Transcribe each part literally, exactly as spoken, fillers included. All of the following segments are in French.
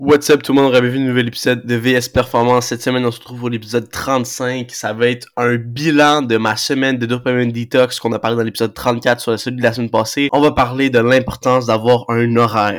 What's up tout le monde, bienvenue à un nouvel épisode de V S Performance. Cette semaine, on se retrouve pour l'épisode trente-cinq. Ça va être un bilan de ma semaine de dopamine detox qu'on a parlé dans l'épisode trente-quatre sur celui de la semaine passée. On va parler de l'importance d'avoir un horaire.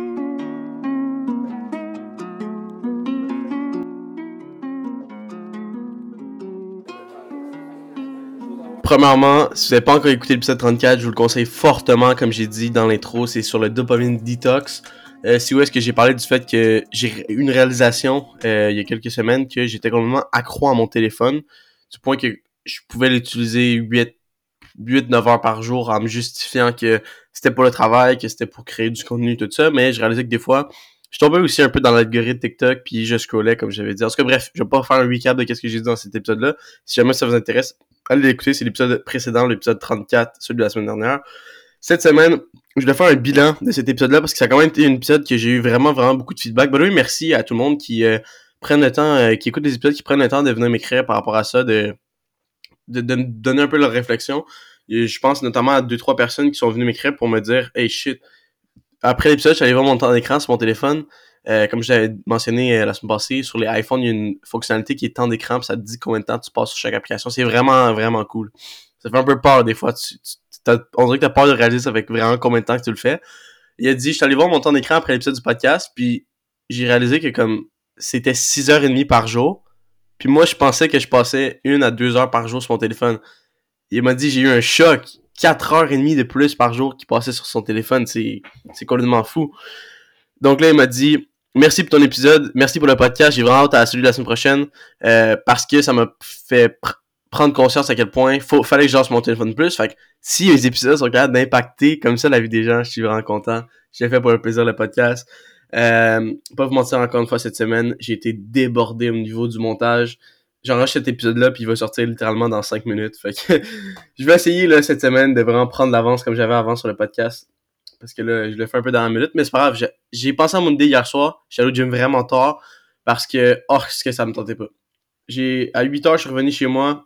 Premièrement, si vous n'avez pas encore écouté l'épisode trente-quatre, je vous le conseille fortement, comme j'ai dit dans l'intro, c'est sur le dopamine detox. Euh, c'est où est-ce que j'ai parlé du fait que j'ai eu une réalisation euh, il y a quelques semaines que j'étais complètement accro à mon téléphone, du point que je pouvais l'utiliser huit neuf heures par jour en me justifiant que c'était pour le travail, que c'était pour créer du contenu, tout ça, mais je réalisais que des fois, je tombais aussi un peu dans l'algorithme TikTok, puis je scrollais, comme j'avais dit. En tout cas, bref, je vais pas faire un recap de ce que j'ai dit dans cet épisode-là. Si jamais ça vous intéresse, allez l'écouter, c'est l'épisode précédent, l'épisode trente-quatre, celui de la semaine dernière. Cette semaine, je voulais faire un bilan de cet épisode-là parce que ça a quand même été un épisode que j'ai eu vraiment, vraiment beaucoup de feedback. Ben oui, merci à tout le monde qui euh, prennent le temps, euh, qui écoute les épisodes, qui prennent le temps de venir m'écrire par rapport à ça, de, de, de me donner un peu leur réflexion. Et je pense notamment à deux, trois personnes qui sont venues m'écrire pour me dire « Hey shit ». Après l'épisode, je suis allé voir mon temps d'écran sur mon téléphone. Euh, comme j'avais mentionné euh, la semaine passée, sur les iPhones, il y a une fonctionnalité qui est temps d'écran, puis ça te dit combien de temps tu passes sur chaque application. C'est vraiment, vraiment cool. Ça fait un peu peur des fois. Tu, tu, on dirait que t'as peur de réaliser ça fait vraiment combien de temps que tu le fais. Il a dit, je suis allé voir mon temps d'écran après l'épisode du podcast, puis j'ai réalisé que comme c'était six heures trente par jour, puis moi je pensais que je passais une à deux heures par jour sur mon téléphone. Il m'a dit, j'ai eu un choc. quatre heures trente de plus par jour qu'il passait sur son téléphone. C'est, c'est complètement fou. Donc là, il m'a dit, merci pour ton épisode, merci pour le podcast, j'ai vraiment hâte à celui de la semaine prochaine, euh, parce que ça m'a fait pr- prendre conscience à quel point faut, fallait que je lance mon téléphone plus. Fait que si les épisodes sont capables d'impacter comme ça la vie des gens, je suis vraiment content. J'ai fait pour le plaisir le podcast. Euh, pas vous mentir encore une fois cette semaine, j'ai été débordé au niveau du montage. J'enregistre cet épisode-là puis il va sortir littéralement dans cinq minutes. Fait que je vais essayer là cette semaine de vraiment prendre l'avance comme j'avais avant sur le podcast. Parce que là, je le fais un peu dans la minute, mais c'est pas grave. J'ai, j'ai pensé à mon idée hier soir. J'étais allé au gym vraiment tard parce que, oh, ce que ça me tentait pas. J'ai, à huit heures, je suis revenu chez moi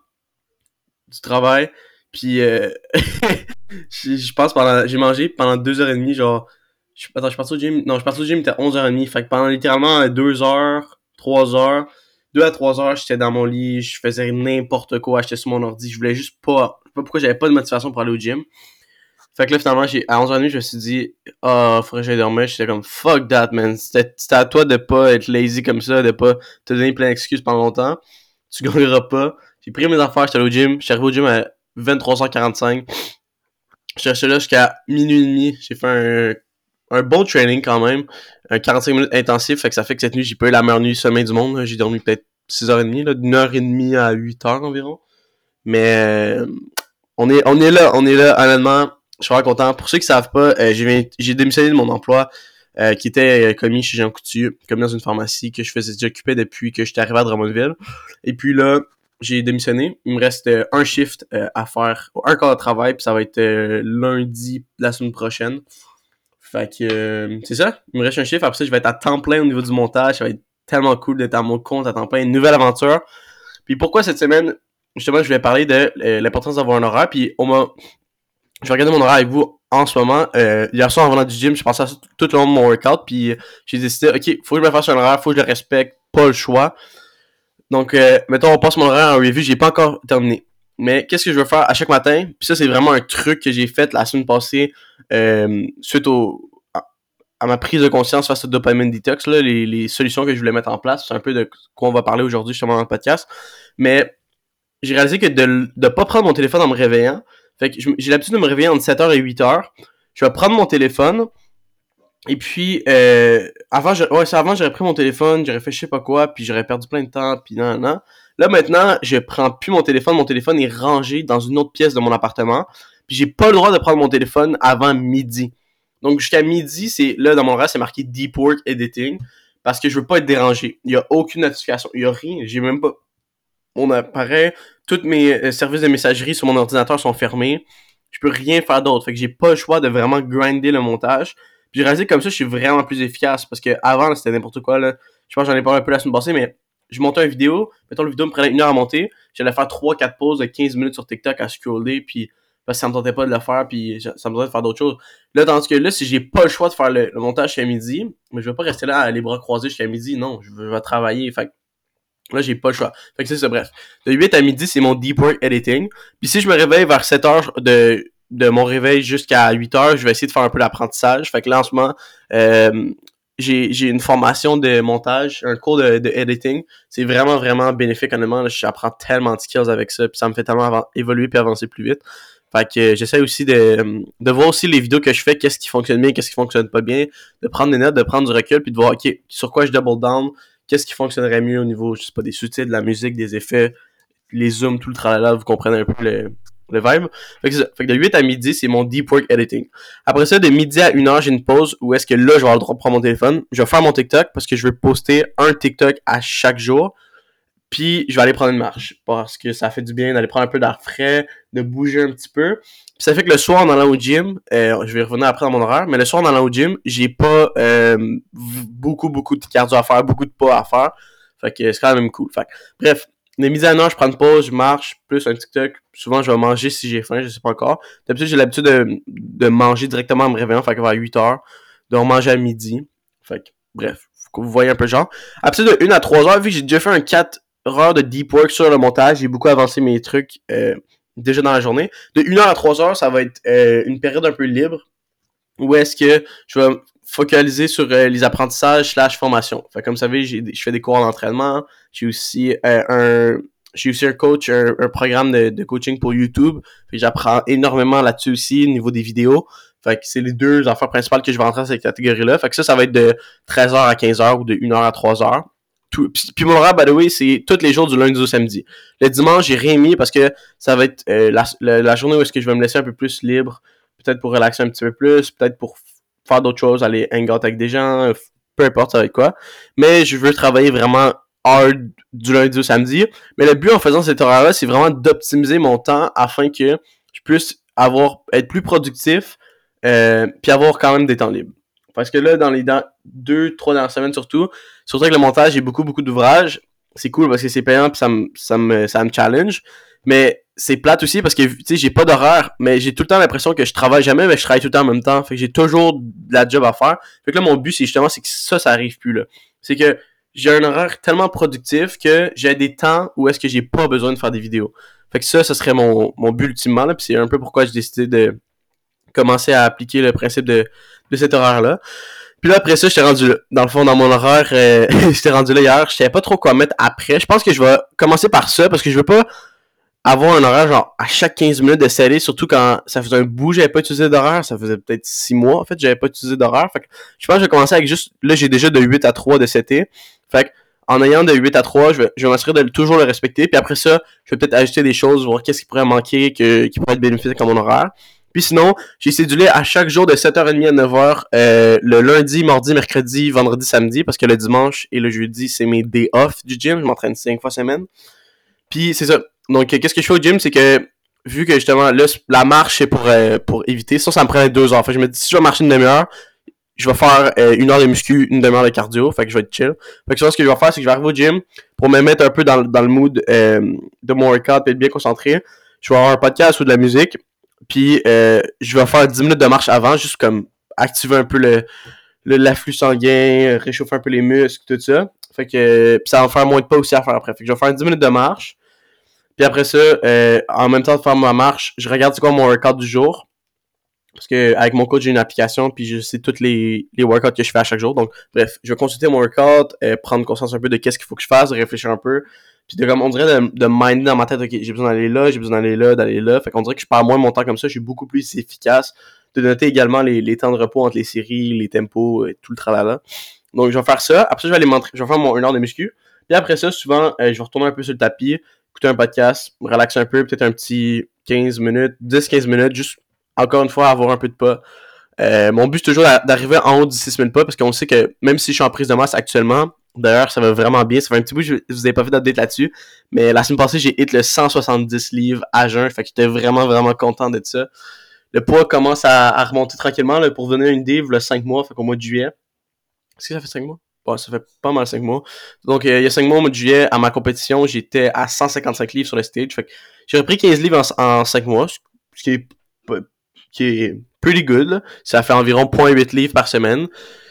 du travail, puis euh, je, je pense pendant, j'ai mangé pendant deux heures trente, genre, je, attends, je suis parti au gym, non, je suis parti au gym, il était onze heures trente, fait que pendant littéralement deux heures, trois heures, deux à trois heures, j'étais dans mon lit, je faisais n'importe quoi, j'étais sur mon ordi, je voulais juste pas, je sais pas pourquoi j'avais pas de motivation pour aller au gym. Fait que là, finalement, j'ai, à onze heures trente, je me suis dit, ah, oh, faudrait que j'aille dormir. J'étais comme, fuck that, man. C'était, c'était à toi de pas être lazy comme ça, de pas te donner plein d'excuses pendant longtemps. Tu gagneras pas. J'ai pris mes affaires, j'étais allé au gym. J'étais arrivé au gym à vingt-trois heures quarante-cinq. J'étais resté là jusqu'à minuit et demi. J'ai fait un, un bon training quand même. Un quarante-cinq minutes intensif. Fait que ça fait que cette nuit, j'ai pas eu la meilleure nuit sommeil du monde. J'ai dormi peut-être six heures trente, là, d'une heure trente à huit heures environ. Mais, euh, on est, on est là, on est là, honnêtement. Je suis vraiment content. Pour ceux qui savent pas, euh, j'ai, j'ai démissionné de mon emploi euh, qui était euh, commis chez Jean Coutu, commis dans une pharmacie que je faisais j'occupais depuis que j'étais arrivé à Drummondville. Et puis là, j'ai démissionné. Il me reste euh, un shift euh, à faire, un quart de travail, puis ça va être euh, lundi la semaine prochaine. Fait que euh, c'est ça. Il me reste un shift. Après ça, je vais être à temps plein au niveau du montage. Ça va être tellement cool d'être à mon compte à temps plein. Une nouvelle aventure. Puis pourquoi cette semaine, justement, je voulais parler de euh, l'importance d'avoir un horaire. Puis on m'a je vais regarder mon horaire avec vous en ce moment. Euh, hier soir, en venant du gym, je pensais à ça tout le long de mon workout, puis j'ai décidé, ok, faut que je me fasse un horaire, faut que je le respecte, pas le choix. Donc, euh, mettons, on passe mon horaire en review, j'ai pas encore terminé. Mais qu'est-ce que je veux faire à chaque matin? Puis ça, c'est vraiment un truc que j'ai fait la semaine passée, euh, suite au, à, à ma prise de conscience face au dopamine detox, là, les, les solutions que je voulais mettre en place. C'est un peu de quoi on va parler aujourd'hui, justement, dans le podcast. Mais j'ai réalisé que de ne pas prendre mon téléphone en me réveillant, fait que j'ai l'habitude de me réveiller entre sept heures et huit heures. Je vais prendre mon téléphone. Et puis, euh, avant, je, ouais, c'est avant, j'aurais pris mon téléphone, j'aurais fait je sais pas quoi, puis j'aurais perdu plein de temps, puis non, non. Là, maintenant, je prends plus mon téléphone. Mon téléphone est rangé dans une autre pièce de mon appartement. Puis j'ai pas le droit de prendre mon téléphone avant midi. Donc, jusqu'à midi, c'est là, dans mon horaire, c'est marqué Deep Work Editing. Parce que je veux pas être dérangé. Il y a aucune notification. Il y a rien. J'ai même pas... Mon appareil, tous mes services de messagerie sur mon ordinateur sont fermés. Je peux rien faire d'autre. Fait que j'ai pas le choix de vraiment grinder le montage. Puis j'ai réalisé que comme ça, je suis vraiment plus efficace. Parce que avant, là, c'était n'importe quoi. Là. Je pense que j'en ai parlé un peu la semaine passée, mais je montais une vidéo. Mettons, la vidéo me prenait une heure à monter. J'allais faire trois quatre pauses de quinze minutes sur TikTok à scroller. Puis parce que ça me tentait pas de le faire, puis ça me tentait de faire d'autres choses. Là, tandis que là, si j'ai pas le choix de faire le, le montage jusqu'à midi, mais je vais pas rester là les bras croisés jusqu'à midi, non, je vais, je vais travailler, fait que là, j'ai pas le choix. Fait que c'est ça, bref. De huit à midi, c'est mon deep work editing. Puis si je me réveille vers sept heures de, de mon réveil jusqu'à huit heures, je vais essayer de faire un peu d'apprentissage. Fait que là, en ce moment, euh, j'ai, j'ai une formation de montage, un cours de, de editing. C'est vraiment, vraiment bénéfique, honnêtement. Là, j'apprends tellement de skills avec ça, puis ça me fait tellement avant- évoluer puis avancer plus vite. Fait que euh, j'essaie aussi de, de voir aussi les vidéos que je fais, qu'est-ce qui fonctionne bien, qu'est-ce qui fonctionne pas bien, de prendre des notes, de prendre du recul, puis de voir, OK, sur quoi je double down, qu'est-ce qui fonctionnerait mieux au niveau, je sais pas, des sous-titres, de la musique, des effets, les zooms, tout le tralala, vous comprenez un peu le, le vibe. Fait que c'est ça. Fait que de huit à midi, c'est mon deep work editing. Après ça, de midi à une heure, j'ai une pause où est-ce que là, je vais avoir le droit de prendre mon téléphone. Je vais faire mon TikTok parce que je veux poster un TikTok à chaque jour. Puis je vais aller prendre une marche parce que ça fait du bien d'aller prendre un peu d'air frais, de bouger un petit peu. Puis ça fait que le soir en allant au gym, euh, je vais revenir après dans mon horaire, mais le soir en allant au gym, j'ai pas euh, beaucoup, beaucoup de cardio à faire, beaucoup de pas à faire. Fait que c'est quand même cool. Fait que, bref, de midi à une heure, je prends une pause, je marche, plus un TikTok. Souvent, je vais manger si j'ai faim, je sais pas encore. D'habitude, j'ai l'habitude de, de manger directement en me réveillant, fait que vers huit heures, de manger à midi. Fait que, bref, vous voyez un peu le genre. Après ça, de une à trois heures, vu que j'ai déjà fait un quatre heures de deep work sur le montage, j'ai beaucoup avancé mes trucs euh, déjà dans la journée. De une heure à trois heures, ça va être euh, une période un peu libre où est-ce que je vais focaliser sur euh, les apprentissages slash formation. Fait comme vous savez, j'ai, je fais des cours en entraînement. J'ai aussi euh, un j'ai aussi un coach, un, un programme de, de coaching pour YouTube. Fait que j'apprends énormément là-dessus aussi au niveau des vidéos. Fait que c'est les deux affaires principales que je vais rentrer dans cette catégorie-là. Fait que ça, ça va être de treize heures à quinze heures ou de une heure à trois heures. Tout, puis, puis mon horaire, by the way, c'est tous les jours du lundi au samedi. Le dimanche, j'ai rien mis parce que ça va être euh, la, la, la journée où est-ce que je vais me laisser un peu plus libre. Peut-être pour relaxer un petit peu plus, peut-être pour faire d'autres choses, aller hang out avec des gens, peu importe ça va être quoi. Mais je veux travailler vraiment hard du lundi au samedi. Mais le but en faisant cet horaire-là, c'est vraiment d'optimiser mon temps afin que je puisse avoir être plus productif euh, puis avoir quand même des temps libres. Parce que là, dans les dans deux, trois dernières semaines surtout, surtout avec le montage, j'ai beaucoup, beaucoup d'ouvrages. C'est cool parce que c'est payant puis ça me, ça me, ça me challenge. Mais c'est plate aussi parce que, tu sais, j'ai pas d'horaire, mais j'ai tout le temps l'impression que je travaille jamais, mais je travaille tout le temps en même temps. Fait que j'ai toujours de la job à faire. Fait que là, mon but, c'est justement, c'est que ça, ça arrive plus, là. C'est que j'ai un horaire tellement productif que j'ai des temps où est-ce que j'ai pas besoin de faire des vidéos. Fait que ça, ça serait mon, mon but ultimement, là. Puis c'est un peu pourquoi j'ai décidé de commencer à appliquer le principe de, de cet horaire-là. Puis là, après ça, j'étais rendu là. Dans le fond, dans mon horaire, euh, j'étais rendu là hier. Je savais pas trop quoi mettre après. Je pense que je vais commencer par ça parce que je veux pas avoir un horaire genre à chaque quinze minutes de série, surtout quand ça faisait un bout, j'avais pas utilisé d'horaire, ça faisait peut-être six mois en fait, j'avais pas utilisé d'horaire. Fait que je pense que je vais commencer avec juste, là j'ai déjà de huit à trois de seté. Fait que en ayant de huit à trois, je vais, je vais m'assurer de toujours le respecter. Puis après ça, je vais peut-être ajouter des choses, voir qu'est-ce qui pourrait manquer, que, qui pourrait être bénéfique à mon horaire. Puis sinon, j'ai cédulé à chaque jour de sept heures trente à neuf heures, euh, le lundi, mardi, mercredi, vendredi, samedi, parce que le dimanche et le jeudi, c'est mes day off du gym. Je m'entraîne cinq fois semaine. Puis c'est ça. Donc, qu'est-ce que je fais au gym, c'est que, vu que justement, là, la marche, c'est pour, euh, pour éviter. Ça, ça me prend deux heures. Fait que je me dis, si je vais marcher une demi-heure, je vais faire euh, une heure de muscu, une demi-heure de cardio. Fait que je vais être chill. Fait que ça, ce que je vais faire, c'est que je vais arriver au gym pour me mettre un peu dans, dans le mood euh, de mon workout et être bien concentré. Je vais avoir un podcast ou de la musique. Puis, euh, je vais faire dix minutes de marche avant, juste comme activer un peu le, le l'afflux sanguin, réchauffer un peu les muscles, tout ça. Fait que, puis ça va me faire moins de pas aussi à faire après. Fait que je vais faire dix minutes de marche. Puis après ça, euh, en même temps de faire ma marche, je regarde c'est quoi mon workout du jour. Parce que avec mon coach, j'ai une application, puis je sais tous les, les workouts que je fais à chaque jour. Donc, bref, je vais consulter mon workout, euh, prendre conscience un peu de qu'est-ce qu'il faut que je fasse, de réfléchir un peu. Puis de comme on dirait de, de minder dans ma tête, ok, j'ai besoin d'aller là, j'ai besoin d'aller là, d'aller là. Fait qu'on dirait que je perds moins mon temps comme ça, je suis beaucoup plus efficace. De noter également les, les temps de repos entre les séries, les tempos, et tout le tralala. Donc, je vais faire ça. Après ça, je vais aller m'entraîner. Je vais faire mon une heure de muscu. Puis après ça, souvent, euh, je vais retourner un peu sur le tapis, écouter un podcast, me relaxer un peu, peut-être un petit quinze minutes, dix quinze minutes, juste, encore une fois, avoir un peu de pas. Euh, mon but, c'est toujours d'arriver en haut du six mille pas, parce qu'on sait que même si je suis en prise de masse actuellement, d'ailleurs, ça va vraiment bien. Ça fait un petit bout que je, je vous ai pas fait d'update là-dessus, mais la semaine passée, j'ai hit le cent soixante-dix livres à jeun, fait que j'étais vraiment, vraiment content d'être ça. Le poids commence à, à remonter tranquillement, là, pour donner une idée, le cinq mois, fait qu'au mois de juillet. Est-ce que ça fait cinq mois? Ouais, ça fait pas mal cinq mois. Donc, euh, il y a cinq mois, au mois de juillet, à ma compétition, j'étais à cent cinquante-cinq livres sur le stage. Fait que j'ai repris quinze livres en, en cinq mois. ce qui est, qui est pretty good, là. Ça fait environ zéro virgule huit livres par semaine.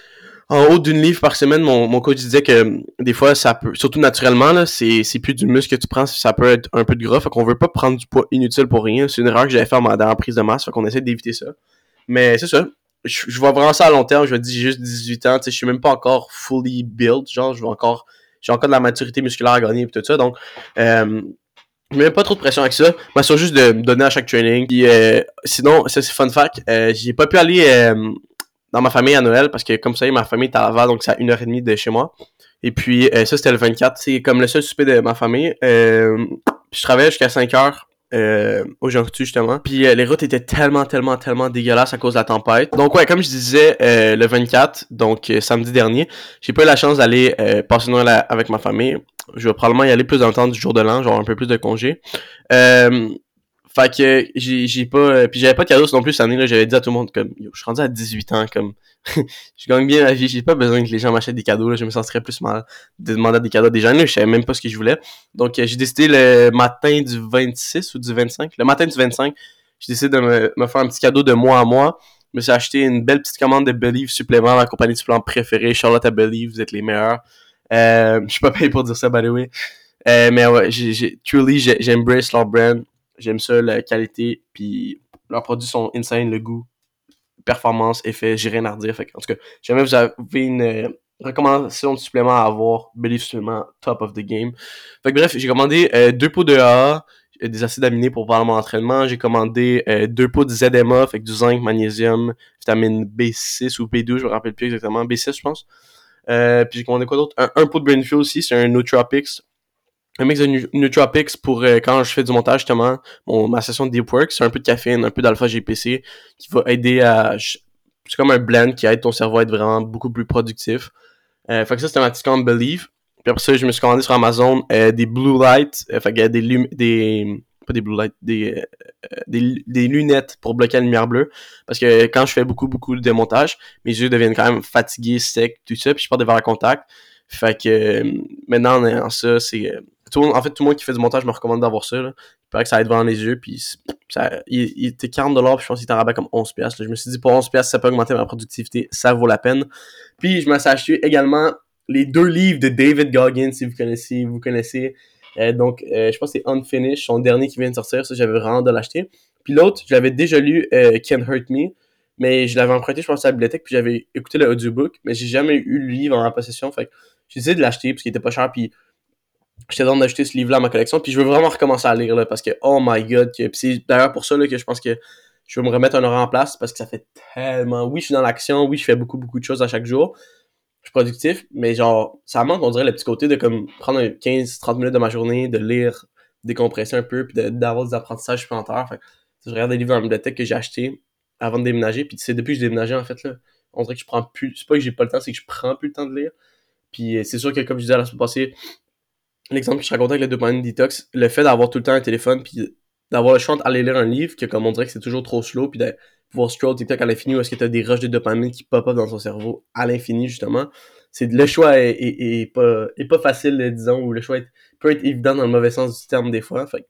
En haut d'une livre par semaine, mon, mon coach disait que des fois, ça peut, surtout naturellement, là, c'est, c'est plus du muscle que tu prends, ça peut être un peu de gras. Fait qu'on veut pas prendre du poids inutile pour rien. C'est une erreur que j'avais fait à ma dernière prise de masse. Fait qu'on essaie d'éviter ça. Mais c'est ça. Je, je vois vraiment ça à long terme. Je me dis, j'ai juste dix-huit ans. Tu sais, je suis même pas encore fully built. Genre, je veux encore, j'ai encore de la maturité musculaire à gagner et tout ça. Donc, euh, je mets pas trop de pression avec ça. Moi, c'est juste de me donner à chaque training. Puis, euh, sinon, ça c'est fun fact. Euh, j'ai pas pu aller, euh, dans ma famille à Noël parce que comme ça, ma famille est à Laval, donc c'est à une heure et demie de chez moi. Et puis euh, ça, c'était le vingt-quatre. C'est comme le seul souper de ma famille. Euh, puis je travaillais jusqu'à cinq heures euh, aujourd'hui, justement. Puis euh, les routes étaient tellement, tellement, tellement dégueulasses à cause de la tempête. Donc ouais, comme je disais, euh, le vingt-quatre, donc euh, samedi dernier, j'ai pas eu la chance d'aller euh, passer Noël avec ma famille. Je vais probablement y aller plus dans le temps du jour de l'an, genre un peu plus de congé. Euh, Fait que j'ai j'ai pas euh, puis j'avais pas de cadeau non plus cette année là, j'avais dit à tout le monde comme yo, je suis rendu à dix-huit ans comme je gagne bien ma vie, j'ai pas besoin que les gens m'achètent des cadeaux là, je me sentirais plus mal de demander des cadeaux à des gens là, je savais même pas ce que je voulais. Donc euh, j'ai décidé le matin du vingt-six ou du vingt-cinq, le matin du vingt-cinq, j'ai décidé de me, me faire un petit cadeau de moi à moi. Je me suis acheté une belle petite commande de Believe supplément, ma compagnie de suppléments préférée, Charlotte à Believe, vous êtes les meilleurs. Euh, je suis pas payé pour dire ça by the way. Euh, mais ouais, j'ai, j'ai truly j'ai, j'embrace leur brand. J'aime ça, la qualité, puis leurs produits sont insane, le goût, performance, effet, j'ai rien à redire. Fait que, en tout cas, si jamais vous avez une euh, recommandation de supplément à avoir, Believe supplément, top of the game. Fait que bref, j'ai commandé euh, deux pots de A A, euh, des acides aminés pour faire mon entraînement. J'ai commandé euh, deux pots de Z M A, fait que du zinc, magnésium, vitamine B six ou B douze, je me rappelle plus exactement, B six je pense. Euh, puis j'ai commandé quoi d'autre? Un, un pot de Brain Fuel aussi, c'est un Nootropics. Un mix de nu- Nootropics pour euh, quand je fais du montage, justement, mon, ma session de Deep Work, c'est un peu de caféine, un peu d'alpha G P C qui va aider à... C'est comme un blend qui aide ton cerveau à être vraiment beaucoup plus productif. Euh, fait que ça, c'était ma petite commande Believe. Puis après ça, je me suis commandé sur Amazon euh, des Blue Light, euh, fait qu'il y a des, lum- des... Pas des Blue Light, des, euh, des, des lunettes pour bloquer la lumière bleue. Parce que quand je fais beaucoup, beaucoup de montage, mes yeux deviennent quand même fatigués, secs, tout ça, puis je porte des verres à contact. Fait que euh, maintenant, en ayant ça, c'est... Euh, tout le monde, en fait, tout le monde qui fait du montage me recommande d'avoir ça. Là. Il paraît que ça aide vraiment les yeux. Puis ça, il, il était quarante dollars, puis je pense qu'il était en rabais comme onze piastres. Je me suis dit, pour onze piastres, ça peut augmenter ma productivité. Ça vaut la peine. Puis je me suis acheté également les deux livres de David Goggins, si vous connaissez. Vous connaissez. Euh, donc, euh, je pense que c'est Unfinished, son dernier qui vient de sortir. Ça, j'avais vraiment de l'acheter. Puis l'autre, je l'avais déjà lu, euh, Can't Hurt Me. Mais je l'avais emprunté, je pense, à la bibliothèque. Puis j'avais écouté le audiobook. Mais j'ai jamais eu le livre en ma possession. Fait que j'ai décidé de l'acheter parce qu'il était pas cher. Puis j'étais dans d'acheter ce livre-là à ma collection, puis je veux vraiment recommencer à lire, là, parce que, oh my god, que, pis c'est d'ailleurs pour ça, là, que je pense que je vais me remettre un horaire en place, parce que ça fait tellement, oui, je suis dans l'action, oui, je fais beaucoup, beaucoup de choses à chaque jour, je suis productif, mais genre, ça manque, on dirait, le petit côté de, comme, prendre quinze trente minutes de ma journée, de lire, décompresser un peu, puis de, d'avoir des apprentissages supplémentaires, fait que, je regarde des livres dans la bibliothèque que j'ai achetés avant de déménager, puis c'est depuis que j'ai déménagé, en fait, là, on dirait que je prends plus, c'est pas que j'ai pas le temps, c'est que je prends plus le temps de lire, puis c'est sûr que, comme je disais la semaine passée, l'exemple que je racontais avec le dopamine detox, le fait d'avoir tout le temps un téléphone, puis d'avoir le choix d'aller lire un livre, que comme on dirait que c'est toujours trop slow, puis de pouvoir scroll TikTok à l'infini, ou est-ce que t'as des rushs de dopamine qui pop-up dans ton cerveau à l'infini, justement. C'est, le choix est, est, est, pas, est pas facile, disons, ou le choix est, peut être évident dans le mauvais sens du terme des fois. Fait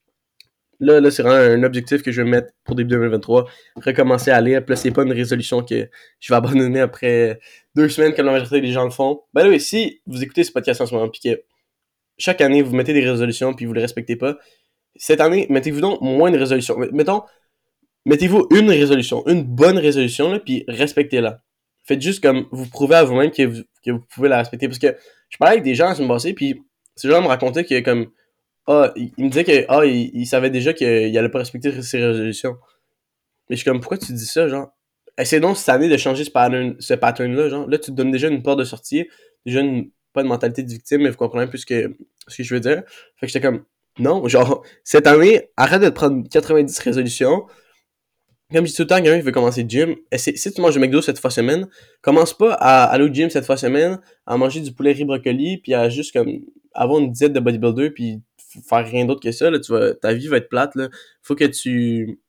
là, là, c'est vraiment un objectif que je vais mettre pour début deux mille vingt-trois. Recommencer à lire. Puis là, c'est pas une résolution que je vais abandonner après deux semaines comme la majorité des gens le font. Ben là, oui, si vous écoutez ce podcast en ce moment, puis que chaque année, vous mettez des résolutions puis vous les respectez pas. Cette année, mettez-vous donc moins de résolutions. Mettons, mettez-vous une résolution, une bonne résolution, là, puis respectez-la. Faites juste comme vous prouvez à vous-même que vous, que vous pouvez la respecter. Parce que je parlais avec des gens la semaine passée, puis ces gens me racontaient que comme ah, ils il me disaient que ah, ils il savaient déjà qu'il allait pas respecter ses résolutions. Mais je suis comme pourquoi tu dis ça, genre? Essaye donc cette année de changer ce pattern, ce pattern-là, genre. Là, tu te donnes déjà une porte de sortie, déjà une, pas de mentalité de victime, mais vous comprenez un peu ce que, ce que je veux dire. Fait que j'étais comme, non, genre, cette année, arrête de te prendre quatre-vingt-dix résolutions. Comme je dis tout le temps, quelqu'un qui veut commencer le gym, essaie, si tu manges du McDo cette fois semaine, commence pas à aller au gym cette fois semaine, à manger du poulet riz brocoli, puis à juste comme avoir une diète de bodybuilder, puis faire rien d'autre que ça, là, tu vas, ta vie va être plate, là. Faut que tu,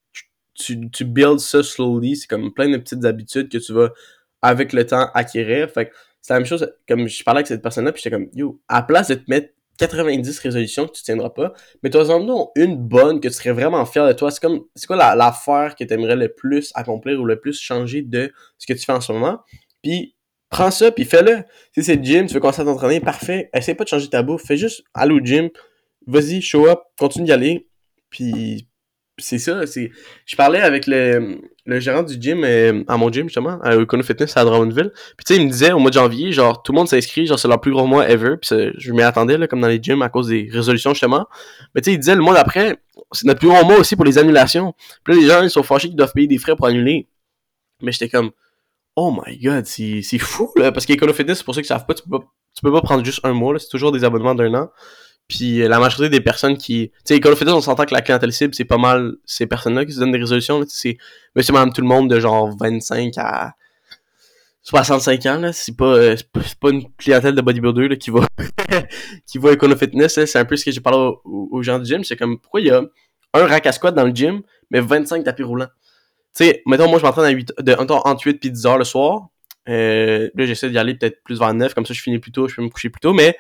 tu, tu builds ça slowly, c'est comme plein de petites habitudes que tu vas, avec le temps, acquérir. Fait que c'est la même chose, comme je parlais avec cette personne-là, puis j'étais comme, yo, à la place de te mettre quatre-vingt-dix résolutions que tu tiendras pas, mais toi en une bonne que tu serais vraiment fier de toi. C'est comme, c'est quoi la, l'affaire que tu aimerais le plus accomplir ou le plus changer de ce que tu fais en ce moment? Puis, prends ça, puis fais-le. Si c'est le gym, tu veux commencer à t'entraîner, parfait. Essaye pas de changer ta bouffe, fais juste aller au gym, vas-y, show up, continue d'y aller, puis c'est ça, c'est... Je parlais avec le, le gérant du gym, euh, à mon gym, justement, à Econo Fitness à Drummondville. Puis tu sais, il me disait, au mois de janvier, genre, tout le monde s'inscrit, genre, c'est leur plus gros mois ever. Puis ça, je m'y attendais, là, comme dans les gyms, à cause des résolutions, justement. Mais tu sais, il disait, le mois d'après, c'est notre plus gros mois aussi pour les annulations. Puis là, les gens, ils sont fâchés qu'ils doivent payer des frais pour annuler. Mais j'étais comme, oh my god, c'est, c'est fou, là. Parce qu'Econo Fitness, c'est pour ceux qui savent pas, tu peux pas, tu peux pas prendre juste un mois, là. C'est toujours des abonnements d'un an. Puis euh, la majorité des personnes qui... Tu sais, Call of Duty, on s'entend que la clientèle cible, c'est pas mal ces personnes-là qui se donnent des résolutions. Là, c'est monsieur, madame, tout le monde de genre vingt-cinq à soixante-cinq ans. Là. C'est, pas, euh, c'est, pas, c'est pas une clientèle de bodybuilder là, qui va qui va à Econo Fitness. Là. C'est un peu ce que j'ai parlé aux, aux gens du gym. C'est comme, pourquoi il y a un rack à squat dans le gym, mais vingt-cinq tapis roulants? Tu sais, mettons, moi, je m'entraîne à huit, de, entre huit puis dix heures le soir. Euh, là, j'essaie d'y aller peut-être plus vers neuf, comme ça, je finis plus tôt, je peux me coucher plus tôt, mais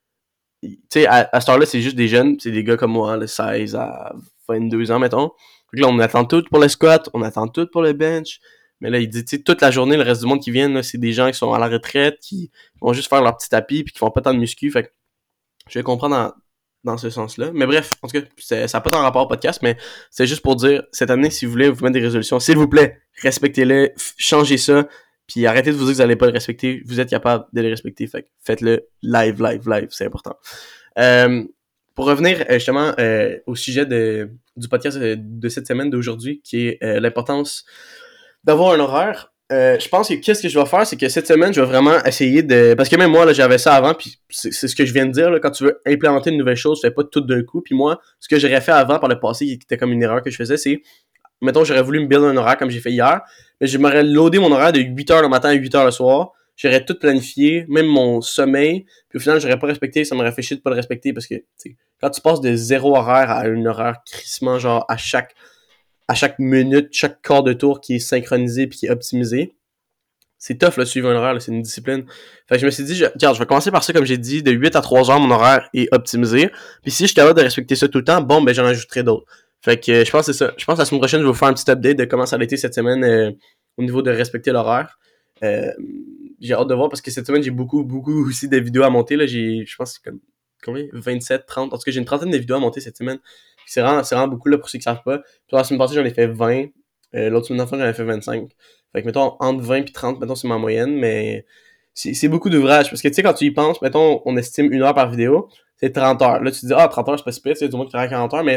tu sais, à, à cette heure-là, c'est juste des jeunes, c'est des gars comme moi, de seize à vingt-deux ans, mettons. Donc là, on attend tout pour le squat, on attend tout pour le bench. Mais là, il dit, tu sais, toute la journée, le reste du monde qui vient, là, c'est des gens qui sont à la retraite, qui vont juste faire leur petit tapis, puis qui font pas tant de muscu. Fait que je vais comprendre dans, dans ce sens-là. Mais bref, en tout cas, c'est, ça n'a pas tant rapport au podcast, mais c'est juste pour dire, cette année, si vous voulez vous mettre des résolutions, s'il vous plaît, respectez-les, f- changez ça, puis arrêtez de vous dire que vous n'allez pas le respecter. Vous êtes capable de les respecter, fait que faites-le live, live, live, c'est important. Euh, pour revenir euh, justement euh, au sujet de, du podcast de, de cette semaine d'aujourd'hui, qui est euh, l'importance d'avoir un horaire. Euh, je pense que qu'est-ce que je vais faire, c'est que cette semaine, je vais vraiment essayer de... Parce que même moi, là, j'avais ça avant, puis c'est, c'est ce que je viens de dire, là, quand tu veux implémenter une nouvelle chose, tu fais pas tout d'un coup. Puis moi, ce que j'aurais fait avant, par le passé, qui était comme une erreur que je faisais, c'est... Mettons, j'aurais voulu me build un horaire comme j'ai fait hier, mais je m'aurais loadé mon horaire de huit heures le matin à huit heures le soir. J'aurais tout planifié, même mon sommeil, puis au final, j'aurais pas respecté, ça m'aurait fait chier de pas le respecter, parce que, tu sais, quand tu passes de zéro horaire à un horaire crissement, genre, à chaque à chaque minute, chaque quart de tour qui est synchronisé puis qui est optimisé, c'est tough, là, suivre un horaire, là, c'est une discipline. Fait que je me suis dit, je, regarde, je vais commencer par ça, comme j'ai dit, de huit à trois heures, mon horaire est optimisé. Puis si je suis capable de respecter ça tout le temps, bon, ben j'en ajouterai d'autres. Fait que euh, je pense que c'est ça. Je pense que la semaine prochaine, je vais vous faire un petit update de comment ça a été cette semaine euh, au niveau de respecter l'horaire. Euh, j'ai hâte de voir parce que cette semaine, j'ai beaucoup, beaucoup aussi de vidéos à monter. Là. J'ai, je pense que c'est comme combien? vingt-sept, trente. En tout cas, j'ai une trentaine de vidéos à monter cette semaine. C'est vraiment, c'est vraiment beaucoup là, pour ceux qui savent pas. Puis la semaine passée, j'en ai fait vingt. Euh, l'autre semaine d'enfant, j'en ai fait vingt-cinq. Fait que, mettons, entre vingt et trente, mettons, c'est ma moyenne, mais c'est, c'est beaucoup d'ouvrages. Parce que, tu sais, quand tu y penses, mettons, on estime une heure par vidéo, c'est trente heures. Là, tu te dis, ah, trente heures, c'est pas si pire, c'est du moins qui travaille quarante heures, mais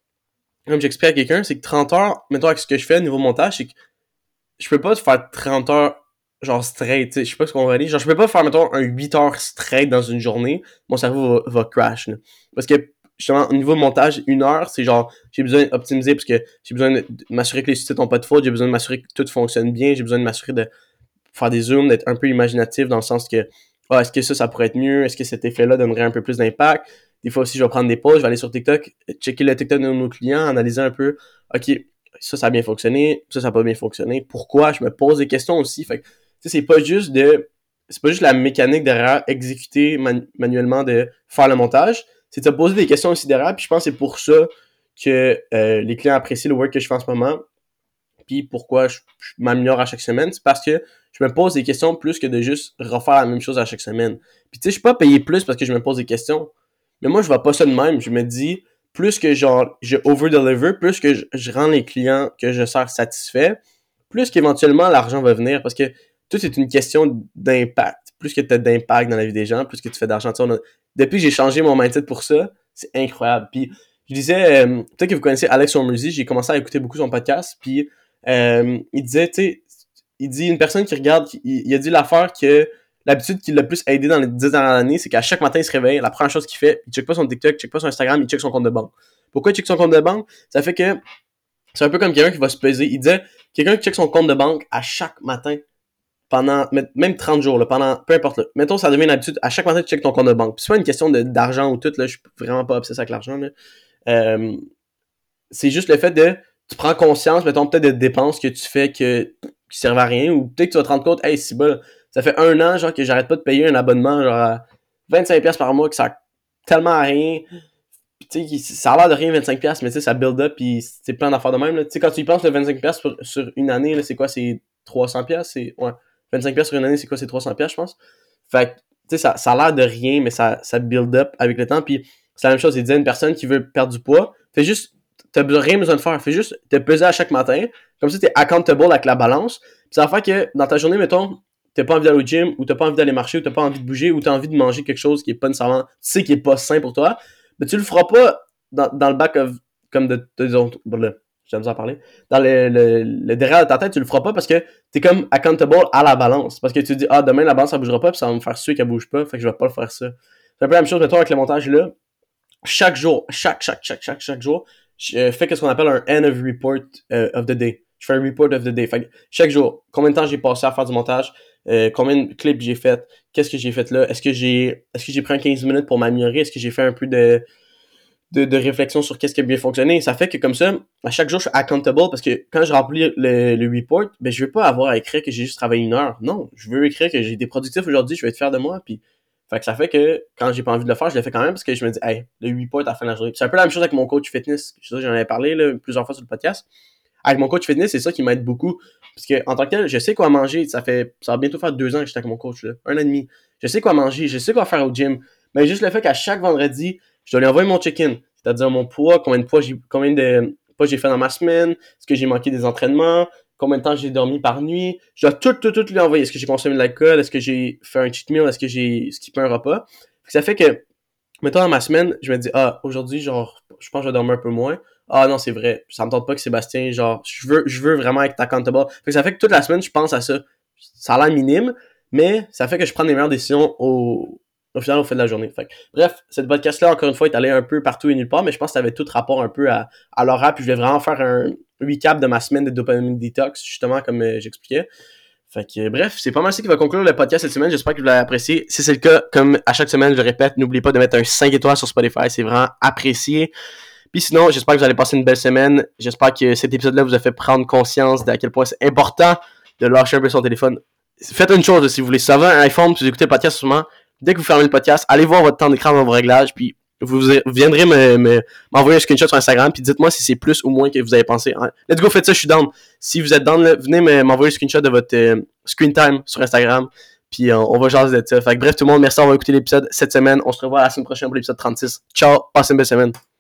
comme j'explique à quelqu'un, c'est que trente heures, mettons, avec ce que je fais au niveau montage, c'est que je peux pas te faire trente heures, genre, straight, tu sais, je sais pas ce qu'on va dire. Genre, je peux pas faire, mettons, un huit heures straight dans une journée, mon cerveau va, va crash, là. Parce que, justement, au niveau montage, une heure, c'est genre, j'ai besoin d'optimiser parce que j'ai besoin de m'assurer que les sous-titres n'ont pas de faute, j'ai besoin de m'assurer que tout fonctionne bien, j'ai besoin de m'assurer de faire des zooms, d'être un peu imaginatif dans le sens que, ah, est-ce que ça, ça pourrait être mieux? Est-ce que cet effet-là donnerait un peu plus d'impact? Des fois aussi, je vais prendre des pauses, je vais aller sur TikTok, checker le TikTok de nos clients, analyser un peu, ok, ça, ça a bien fonctionné, ça, ça n'a pas bien fonctionné. Pourquoi? Je me pose des questions aussi. Fait que, tu sais, c'est pas juste de, c'est pas juste la mécanique derrière exécuter man- manuellement de faire le montage, c'est de se poser des questions aussi derrière. Puis je pense que c'est pour ça que euh, les clients apprécient le work que je fais en ce moment. Puis pourquoi je, je m'améliore à chaque semaine, c'est parce que je me pose des questions plus que de juste refaire la même chose à chaque semaine. Puis tu sais, je suis pas payé plus parce que je me pose des questions. Mais moi, je vois pas ça de même. Je me dis, plus que genre, je over-deliver, plus que je, je rends les clients que je sers satisfaits, plus qu'éventuellement l'argent va venir. Parce que tout est une question d'impact. Plus que tu as d'impact dans la vie des gens, plus que tu fais d'argent. Tu sais, on a- Depuis que j'ai changé mon mindset pour ça, c'est incroyable. Puis je disais, euh, peut-être que vous connaissez Alex Hormozy, j'ai commencé à écouter beaucoup son podcast, puis euh, il disait, tu sais, il dit une personne qui regarde, il, il a dit l'affaire que l'habitude qui l'a le plus aidé dans les dix dernières années, c'est qu'à chaque matin, il se réveille, la première chose qu'il fait, il check pas son TikTok, il check pas son Instagram, il check son compte de banque. Pourquoi il check son compte de banque? Ça fait que c'est un peu comme quelqu'un qui va se peser. Il disait, quelqu'un qui check son compte de banque à chaque matin, pendant, même trente jours, là, pendant, peu importe, là. Mettons, ça devient une habitude, à chaque matin, tu check ton compte de banque. Puis c'est pas une question de, d'argent ou tout, là, je suis vraiment pas obsédé avec l'argent, là. Euh, c'est juste le fait de, tu prends conscience, mettons, peut-être de dépenses que tu fais que, qui servent à rien, ou peut-être que tu vas te rendre compte, hey, c'est bon, ça fait un an, genre, que j'arrête pas de payer un abonnement, genre, à vingt-cinq dollars par mois, que ça, tellement à rien. Tu sais, ça a l'air de rien vingt-cinq dollars, mais tu sais, ça build up, puis c'est plein d'affaires de même. Tu sais, quand tu y penses, le vingt-cinq dollars sur, sur une année, là, c'est quoi? C'est trois cents dollars? C'est, ouais. vingt-cinq dollars sur une année, c'est quoi? C'est trois cents dollars, je pense. Fait que, tu sais, ça, ça a l'air de rien, mais ça, ça build up avec le temps. Puis c'est la même chose, il disait une personne qui veut perdre du poids, fais juste, t'as rien besoin de faire. Fais juste te peser à chaque matin. Comme ça, t'es accountable avec la balance. Puis ça va faire que dans ta journée, mettons, t'as pas envie d'aller au gym, ou t'as pas envie d'aller marcher, ou t'as pas envie de bouger, ou t'as envie de manger quelque chose qui est pas nécessairement, tu sais, qui est pas sain pour toi, mais tu le feras pas dans, dans le back of, comme de, de, de bon, là, j'aime ça parler, dans le, le, le derrière de ta tête, tu le feras pas parce que t'es comme accountable à la balance. Parce que tu te dis, ah, demain, la balance, ça bougera pas, puis ça va me faire suer qu'elle bouge pas, fait que je vais pas le faire ça. C'est un peu la même chose, mettons, avec le montage là. Chaque jour, chaque, chaque, chaque, chaque, chaque jour, je fais ce qu'on appelle un end of report uh, of the day. Je fais un report of the day. Fait que chaque jour, combien de temps j'ai passé à faire du montage, euh, combien de clips j'ai fait, qu'est-ce que j'ai fait là, est-ce que j'ai est-ce que j'ai pris un quinze minutes pour m'améliorer, est-ce que j'ai fait un peu de, de, de réflexion sur qu'est-ce qui a bien fonctionné. Ça fait que comme ça, à chaque jour, je suis accountable parce que quand je remplis le, le report, ben je veux pas avoir à écrire que j'ai juste travaillé une heure. Non, je veux écrire que j'ai été productif aujourd'hui, je vais être fier de moi, puis fait que ça fait que quand j'ai pas envie de le faire, je le fais quand même parce que je me dis, hey, le report à la fin de la journée. Puis c'est un peu la même chose avec mon coach fitness. Je sais pas, j'en avais parlé là, plusieurs fois sur le podcast. Avec mon coach fitness, c'est ça qui m'aide beaucoup. Parce que en tant que tel, je sais quoi manger. Ça fait ça va bientôt faire deux ans que j'étais avec mon coach, là. Un an et demi. Je sais quoi manger, je sais quoi faire au gym. Mais juste le fait qu'à chaque vendredi, je dois lui envoyer mon check-in. C'est-à-dire mon poids, combien de poids j'ai combien de poids j'ai fait dans ma semaine, est-ce que j'ai manqué des entraînements, combien de temps j'ai dormi par nuit. Je dois tout, tout, tout lui envoyer. Est-ce que j'ai consommé de l'alcool? Est-ce que j'ai fait un cheat meal? Est-ce que j'ai skippé un repas? Ça fait que, mettons dans ma semaine, je me dis, ah, aujourd'hui, genre, je pense que je vais dormir un peu moins. Ah non, c'est vrai, ça me tente pas que Sébastien, genre, je veux, je veux vraiment être accountable. Fait que ça fait que toute la semaine, je pense à ça. Ça a l'air minime, mais ça fait que je prends les meilleures décisions au, au final, au fait de la journée. Fait que, bref, cette podcast-là, encore une fois, est allé un peu partout et nulle part, mais je pense que ça avait tout rapport un peu à, à l'horaire, puis je vais vraiment faire un recap de ma semaine de dopamine detox, justement, comme euh, j'expliquais. Fait que, bref, c'est pas mal ça qui va conclure le podcast cette semaine. J'espère que vous l'avez apprécié. Si c'est le cas, comme à chaque semaine, je le répète, n'oubliez pas de mettre un cinq étoiles sur Spotify. C'est vraiment apprécié. Puis sinon, j'espère que vous allez passer une belle semaine. J'espère que cet épisode-là vous a fait prendre conscience d'à quel point c'est important de lâcher un peu son téléphone. Faites une chose, si vous voulez sauver un iPhone, si vous écoutez le podcast sûrement, dès que vous fermez le podcast, allez voir votre temps d'écran dans vos réglages, puis vous viendrez me, me, m'envoyer un screenshot sur Instagram, puis dites-moi si c'est plus ou moins que vous avez pensé. Let's go, faites ça, je suis down. Si vous êtes down, là, venez me, m'envoyer un screenshot de votre euh, screen time sur Instagram, puis euh, on va jaser de ça. Fait que bref, tout le monde, merci d'avoir écouté l'épisode cette semaine. On se revoit la semaine prochaine pour l'épisode trente-six. Ciao, passez une belle semaine.